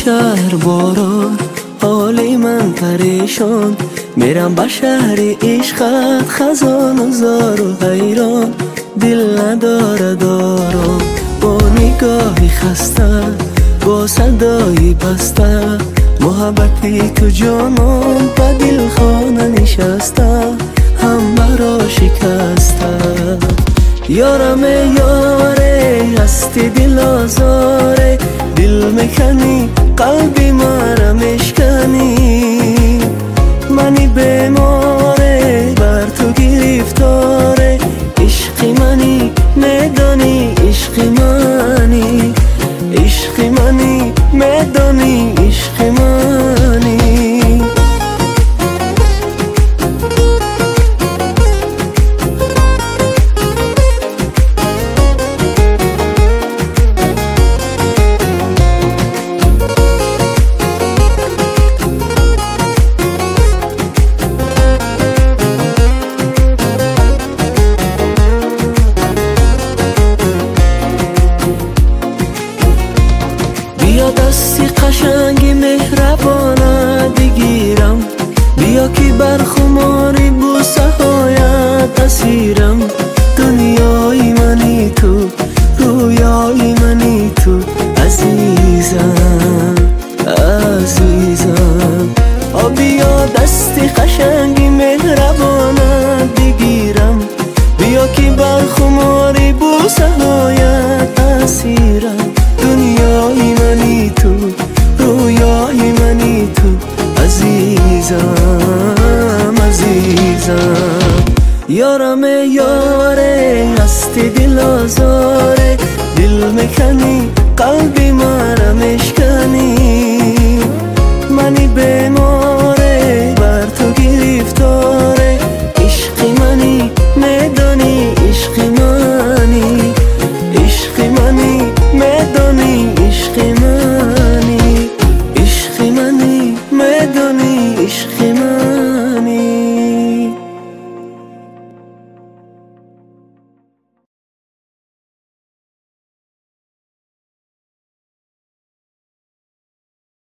شهر باران، حال من پریشان، میرم به شهر عشقت خزان و زار و حیران. دل نداره دارم با نگاهی خسته، با صدای بسته، محبتی تو جانم به دل خانه نشسته، همه را شکسته. یارم یاره هستی دل آزاره، دل میکنی قلبی مرا میشکنی. منی بیماره بر تو گرفتاره، عشقی منی میدانی عشقی منی، عشقی منی میدانی عشقی منی. بیا دستی قشنگی مهربانه بگیرم، بیا که بر خماری بوسه هایت اسیرم. دنیای منی تو، رویای منی تو، عزیزم عزیزم. بیا دستی قشنگی مهربانه بگیرم، بیا که بر خماری بوسه هایت اسیرم. دنیای منی تو، رویای منی تو، عزیزم عزیزم. یارم یاره هستی دل آزاره، دل میکنی قلبی مرا